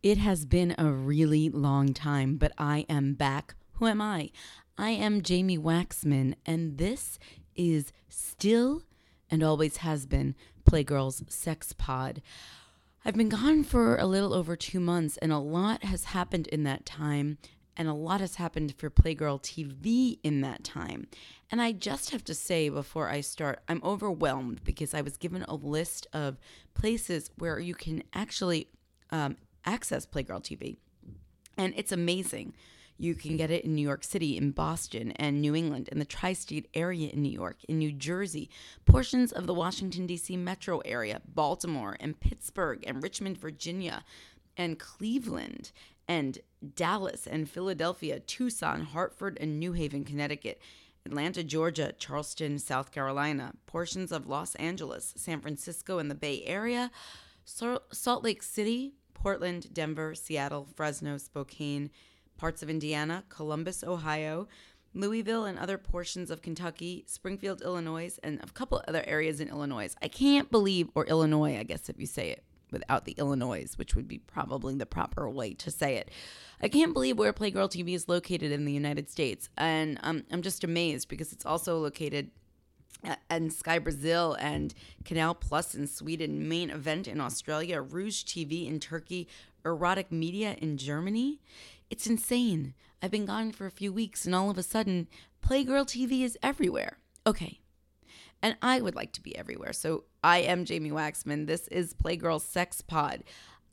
It has been a really long time, but I am back. Who am I? I am Jamie Waxman, and this is still and always has been Playgirl's Sex Pod. I've been gone for a little over 2 months, and a lot has happened in that time, and a lot has happened for Playgirl TV in that time. And I just have to say before I start, I'm overwhelmed because I was given a list of places where you can actually access Playgirl TV. And it's amazing. You can get it in New York City, in Boston, and New England, in the tri-state area in New York, in New Jersey, portions of the Washington, D.C. metro area, Baltimore, and Pittsburgh, and Richmond, Virginia, and Cleveland, and Dallas, and Philadelphia, Tucson, Hartford, and New Haven, Connecticut, Atlanta, Georgia, Charleston, South Carolina, portions of Los Angeles, San Francisco, and the Bay Area, Salt Lake City, Portland, Denver, Seattle, Fresno, Spokane, parts of Indiana, Columbus, Ohio, Louisville, and other portions of Kentucky, Springfield, Illinois, and a couple other areas in Illinois. I can't believe, or Illinois, I guess if you say it without the Illinois, which would be probably the proper way to say it. I can't believe where Playgirl TV is located in the United States. And I'm just amazed because it's also located and Sky Brazil and Canal Plus in Sweden, Main Event in Australia, Rouge TV in Turkey, Erotic Media in Germany. It's insane. I've been gone for a few weeks and all of a sudden, Playgirl TV is everywhere. Okay. And I would like to be everywhere. So I am Jamie Waxman. This is Playgirl Sex Pod.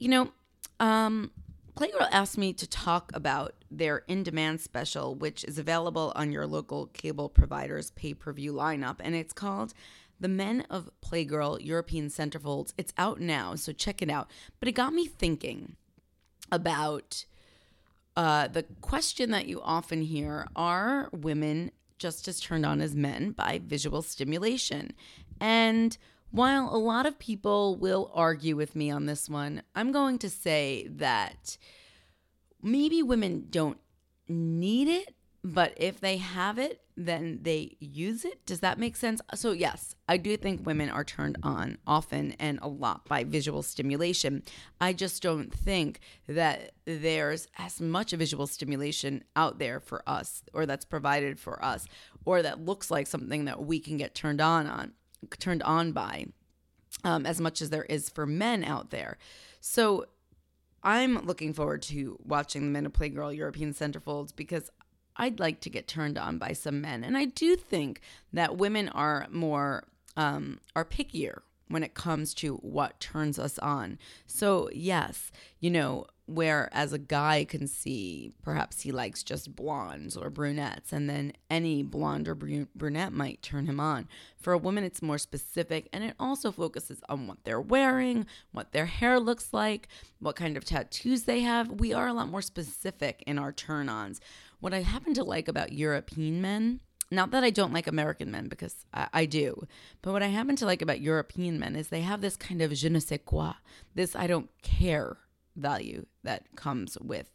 Playgirl asked me to talk about their in-demand special, which is available on your local cable provider's pay-per-view lineup, and it's called The Men of Playgirl European Centerfolds. It's out now, so check it out. But it got me thinking about the question that you often hear, are women just as turned on as men by visual stimulation? And while a lot of people will argue with me on this one, I'm going to say that maybe women don't need it, but if they have it, then they use it. Does that make sense? So yes, I do think women are turned on often and a lot by visual stimulation. I just don't think that there's as much visual stimulation out there for us, or that's provided for us, or that looks like something that we can get turned on by, as much as there is for men out there. So I'm looking forward to watching the Men of Playgirl European Centerfolds because I'd like to get turned on by some men. And I do think that women are more, are pickier when it comes to what turns us on. So yes, whereas a guy can see, perhaps he likes just blondes or brunettes, and then any blonde or brunette might turn him on. For a woman, it's more specific, and it also focuses on what they're wearing, what their hair looks like, what kind of tattoos they have. We are a lot more specific in our turn-ons. What I happen to like about European men, not that I don't like American men, because I do, but what I happen to like about European men is they have this kind of je ne sais quoi, this I don't care value that comes with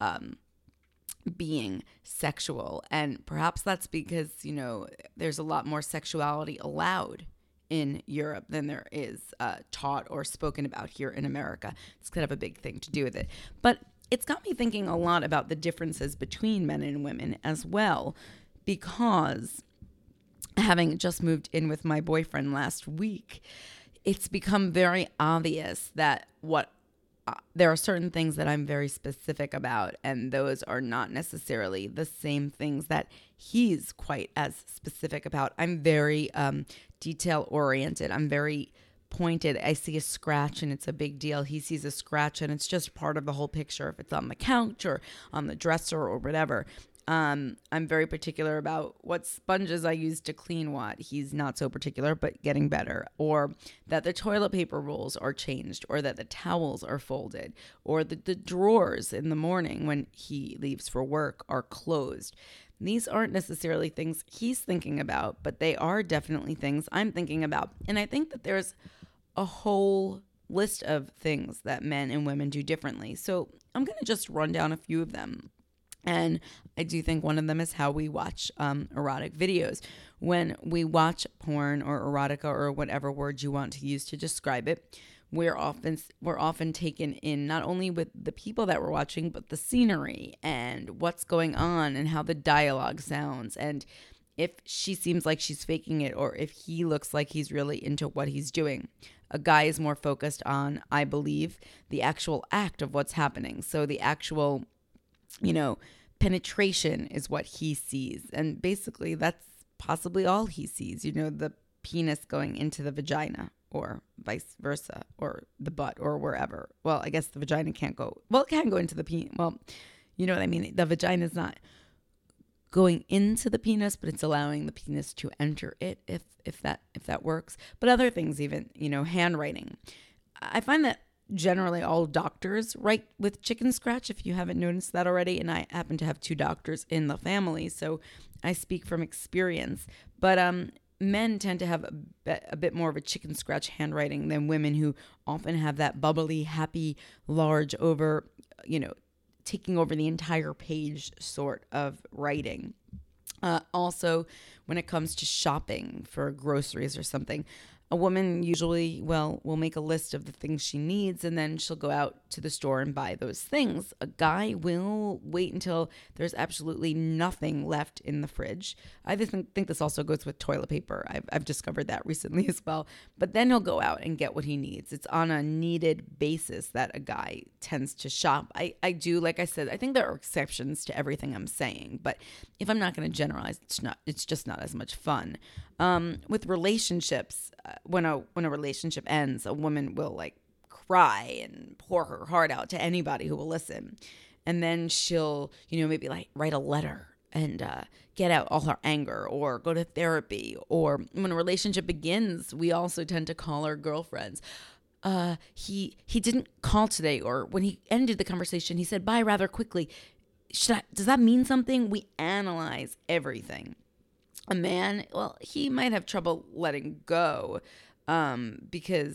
being sexual. And perhaps that's because, there's a lot more sexuality allowed in Europe than there is taught or spoken about here in America. It's kind of a big thing to do with it. But it's got me thinking a lot about the differences between men and women as well, because having just moved in with my boyfriend last week, it's become very obvious that there are certain things that I'm very specific about, and those are not necessarily the same things that he's quite as specific about. I'm very detail-oriented. I'm very pointed. I see a scratch and it's a big deal. He sees a scratch and it's just part of the whole picture. If it's on the couch or on the dresser or whatever. I'm very particular about what sponges I use to clean what. He's not so particular, but getting better. Or that the toilet paper rolls are changed, or that the towels are folded, or the drawers in the morning when he leaves for work are closed. These aren't necessarily things he's thinking about, but they are definitely things I'm thinking about. And I think that there's a whole list of things that men and women do differently. So I'm going to just run down a few of them. And I do think one of them is how we watch erotic videos. When we watch porn or erotica or whatever word you want to use to describe it, we're often taken in not only with the people that we're watching, but the scenery and what's going on and how the dialogue sounds, and if she seems like she's faking it or if he looks like he's really into what he's doing. A guy is more focused on, I believe, the actual act of what's happening. So the actual, penetration is what he sees. And basically that's possibly all he sees, the penis going into the vagina or vice versa, or the butt or wherever. Well, I guess the vagina can't go. Well, it can go into the penis. Well, you know what I mean? The vagina is not going into the penis, but it's allowing the penis to enter it, if that works. But other things, even handwriting. I find that generally all doctors write with chicken scratch, if you haven't noticed that already. And I happen to have 2 doctors in the family, so I speak from experience. But men tend to have a bit more of a chicken scratch handwriting than women, who often have that bubbly, happy, large over, taking over the entire page sort of writing. Also, when it comes to shopping for groceries or something, a woman usually, will make a list of the things she needs, and then she'll go out to the store and buy those things. A guy will wait until there's absolutely nothing left in the fridge. I just think this also goes with toilet paper. I've discovered that recently as well. But then he'll go out and get what he needs. It's on a needed basis that a guy tends to shop. I do, like I said, I think there are exceptions to everything I'm saying. But if I'm not going to generalize, it's just not as much fun. With relationships, when a relationship ends, a woman will cry and pour her heart out to anybody who will listen. And then she'll, maybe write a letter and get out all her anger, or go to therapy. Or when a relationship begins, we also tend to call our girlfriends. He didn't call today, or when he ended the conversation, he said bye rather quickly. Does that mean something? We analyze everything. A man, he might have trouble letting go because,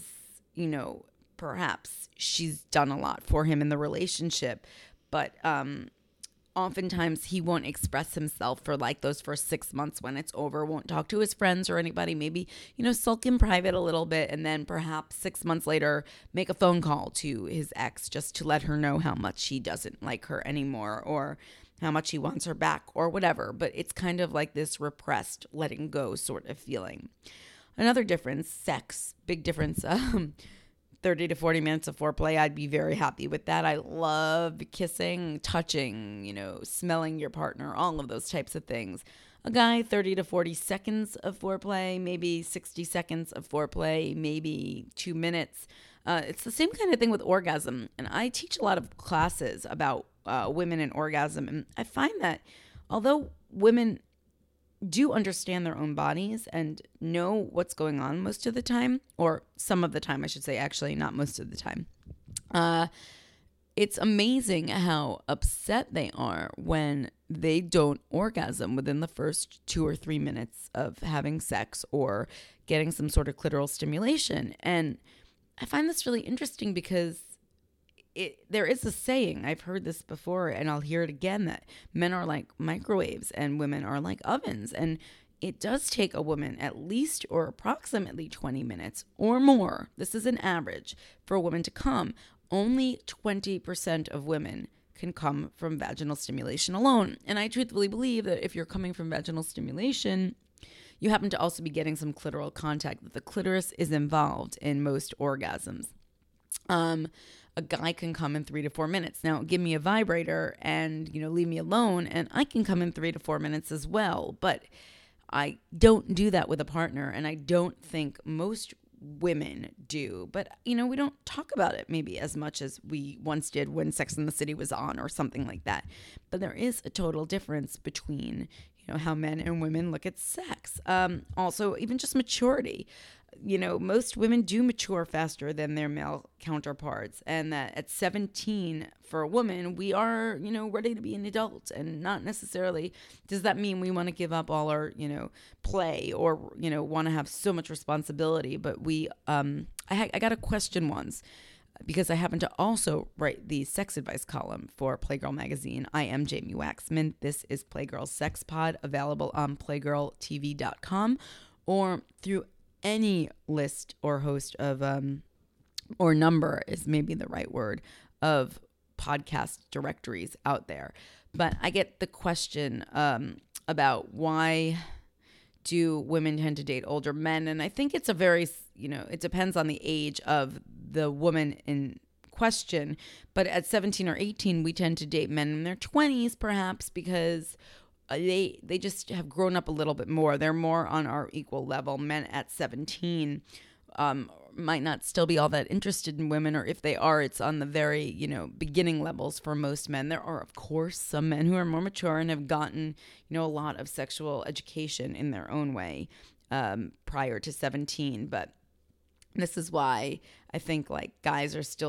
perhaps she's done a lot for him in the relationship. But oftentimes he won't express himself for those first 6 months. When it's over, won't talk to his friends or anybody, maybe, sulk in private a little bit, and then perhaps 6 months later make a phone call to his ex just to let her know how much he doesn't like her anymore, or how much he wants her back, or whatever. But it's kind of like this repressed letting go sort of feeling. Another difference, sex, big difference. 30 to 40 minutes of foreplay, I'd be very happy with that. I love kissing, touching, smelling your partner, all of those types of things. A guy, 30 to 40 seconds of foreplay, maybe 60 seconds of foreplay, maybe 2 minutes. It's the same kind of thing with orgasm. And I teach a lot of classes about women and orgasm. And I find that although women do understand their own bodies and know what's going on most of the time, or some of the time, I should say, actually, not most of the time, it's amazing how upset they are when they don't orgasm within the first 2 or 3 minutes of having sex or getting some sort of clitoral stimulation. And I find this really interesting because there is a saying, I've heard this before and I'll hear it again, that men are like microwaves and women are like ovens. And it does take a woman at least or approximately 20 minutes or more, this is an average, for a woman to come. Only 20% of women can come from vaginal stimulation alone. And I truthfully believe that if you're coming from vaginal stimulation, you happen to also be getting some clitoral contact, that the clitoris is involved in most orgasms. A guy can come in 3 to 4 minutes. Now, give me a vibrator and, leave me alone, and I can come in 3 to 4 minutes as well. But I don't do that with a partner, and I don't think most women do. But, we don't talk about it maybe as much as we once did when Sex and the City was on or something like that. But there is a total difference between, how men and women look at sex. Also, even just maturity. Most women do mature faster than their male counterparts, and that at 17 for a woman, we are, ready to be an adult. And not necessarily does that mean we want to give up all our, play or, want to have so much responsibility. But I got a question once, because I happen to also write the sex advice column for Playgirl magazine. I am Jamie Waxman. This is Playgirl Sex Pod, available on playgirltv.com or through any list or host of or number is maybe the right word, of podcast directories out there. But I get the question about why do women tend to date older men? And I think it's a very, it depends on the age of the woman in question. But at 17 or 18, we tend to date men in their 20s, perhaps because they just have grown up a little bit more. They're more on our equal level. Men at 17 might not still be all that interested in women, or if they are, it's on the very, beginning levels for most men. There are, of course, some men who are more mature and have gotten, a lot of sexual education in their own way prior to 17. But this is why I think like guys are still,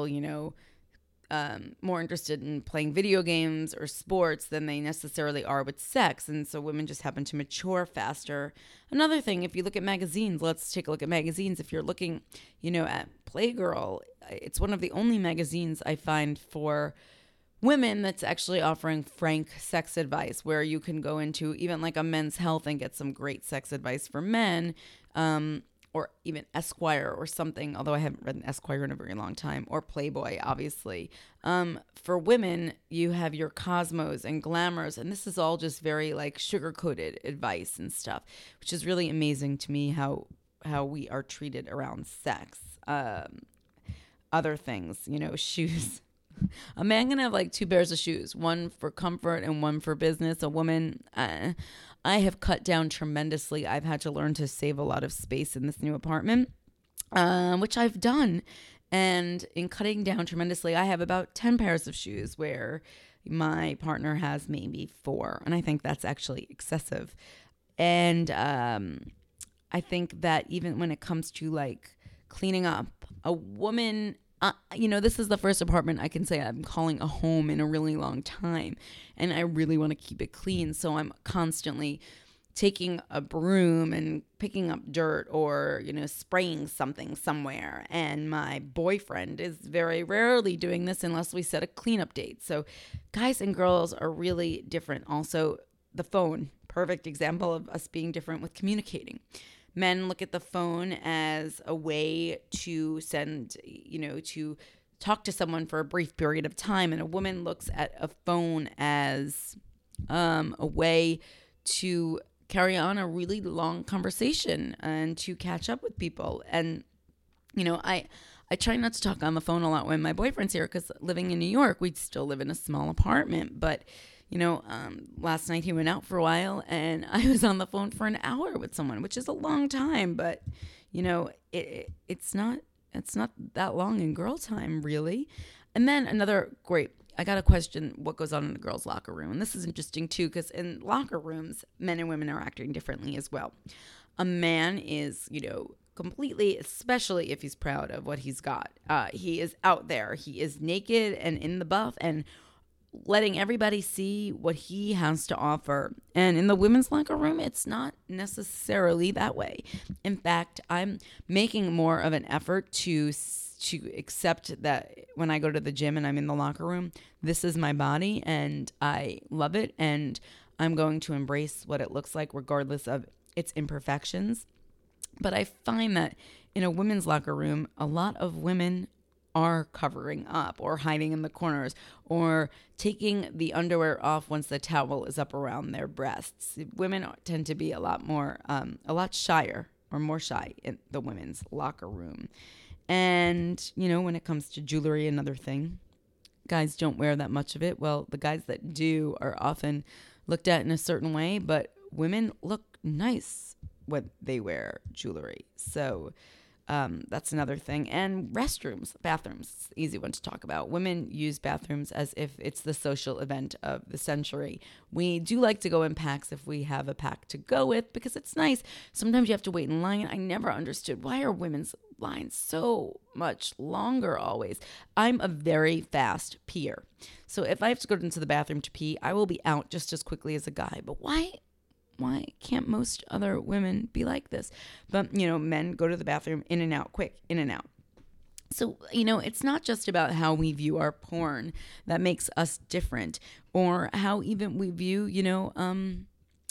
more interested in playing video games or sports than they necessarily are with sex. And so women just happen to mature faster. Another thing, if you look at magazines, let's take a look at magazines. If you're looking, at Playgirl, it's one of the only magazines I find for women that's actually offering frank sex advice, where you can go into even like a Men's Health and get some great sex advice for men. Or even Esquire or something, although I haven't read an Esquire in a very long time, or Playboy, obviously. For women, you have your Cosmos and Glamours, and this is all just very like sugar-coated advice and stuff, which is really amazing to me how we are treated around sex. Other things, shoes. A man can have like 2 pairs of shoes, one for comfort and one for business. A woman, I have cut down tremendously. I've had to learn to save a lot of space in this new apartment, which I've done. And in cutting down tremendously, I have about 10 pairs of shoes where my partner has maybe 4. And I think that's actually excessive. And I think that even when it comes to like cleaning up, a woman... this is the first apartment I can say I'm calling a home in a really long time. And I really want to keep it clean. So I'm constantly taking a broom and picking up dirt or, spraying something somewhere. And my boyfriend is very rarely doing this unless we set a cleanup date. So guys and girls are really different. Also, the phone, perfect example of us being different with communicating. Men look at the phone as a way to send, to talk to someone for a brief period of time. And a woman looks at a phone as a way to carry on a really long conversation and to catch up with people. And, I try not to talk on the phone a lot when my boyfriend's here, because living in New York, we still live in a small apartment. But last night he went out for a while and I was on the phone for an hour with someone, which is a long time, but it's not that long in girl time, really. And then I got a question, what goes on in a girl's locker room? And this is interesting too, because in locker rooms, men and women are acting differently as well. A man is, completely, especially if he's proud of what he's got. He is out there. He is naked and in the buff and letting everybody see what he has to offer. And in the women's locker room, it's not necessarily that way. In fact, I'm making more of an effort to accept that when I go to the gym and I'm in the locker room, this is my body and I love it. And I'm going to embrace what it looks like regardless of its imperfections. But I find that in a women's locker room, a lot of women are covering up or hiding in the corners or taking the underwear off once the towel is up around their breasts. Women tend to be a lot shyer or more shy in the women's locker room. And, when it comes to jewelry, another thing, guys don't wear that much of it. Well, the guys that do are often looked at in a certain way, but women look nice when they wear jewelry. So that's another thing. And bathrooms, it's an easy one to talk about. Women use bathrooms as if it's the social event of the century. We do like to go in packs if we have a pack to go with because it's nice. Sometimes you have to wait in line. I never understood, why are women's lines so much longer always? I'm a very fast peer. So if I have to go into the bathroom to pee, I will be out just as quickly as a guy. But why can't most other women be like this? But, men go to the bathroom in and out, quick, in and out. So, it's not just about how we view our porn that makes us different, or how even we view,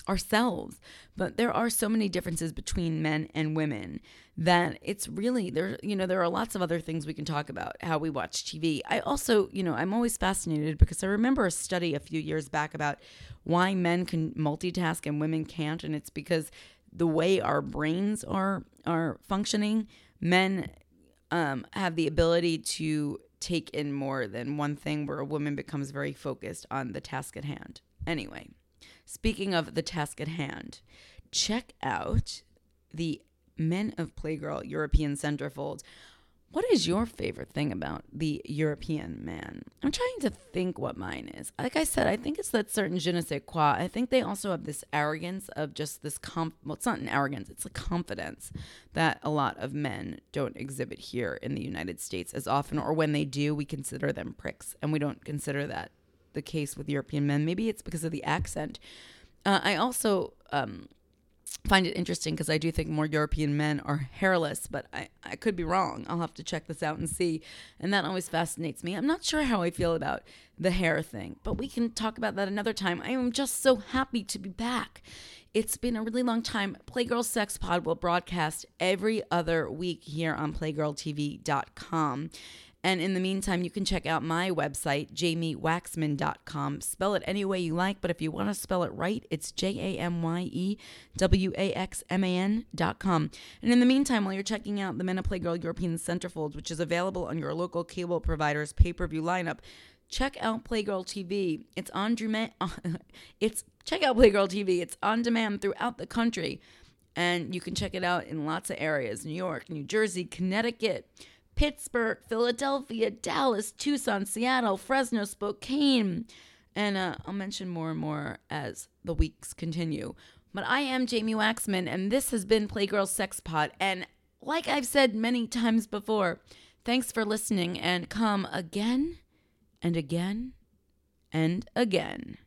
ourselves. But there are so many differences between men and women that it's really there are lots of other things we can talk about, how we watch TV. I also, I'm always fascinated because I remember a study a few years back about why men can multitask and women can't, and it's because the way our brains are functioning. Men have the ability to take in more than one thing, where a woman becomes very focused on the task at hand. Anyway, speaking of the task at hand, check out the Men of Playgirl European Centerfold. What is your favorite thing about the European man? I'm trying to think what mine is. Like I said, I think it's that certain je ne sais quoi. I think they also have this arrogance of just this well, it's not an arrogance, it's a confidence that a lot of men don't exhibit here in the United States as often, or when they do, we consider them pricks, and we don't consider that the case with European men. Maybe it's because of the accent. I also find it interesting because I do think more European men are hairless, but I could be wrong. I'll have to check this out and see. And that always fascinates me. I'm not sure how I feel about the hair thing, but we can talk about that another time. I am just so happy to be back. It's been a really long time. Playgirl Sex Pod will broadcast every other week here on playgirltv.com. And in the meantime, you can check out my website, jamiewaxman.com. Spell it any way you like, but if you want to spell it right, it's JamieWaxman.com. And in the meantime, while you're checking out the Men of Playgirl European Centerfold, which is available on your local cable provider's pay-per-view lineup, check out Playgirl TV. It's on demand. Check out Playgirl TV. It's on demand throughout the country, and you can check it out in lots of areas: New York, New Jersey, Connecticut, Pittsburgh, Philadelphia, Dallas, Tucson, Seattle, Fresno, Spokane. And I'll mention more and more as the weeks continue. But I am Jamie Waxman, and this has been Playgirl Sex Pod. And like I've said many times before, thanks for listening, and come again and again and again.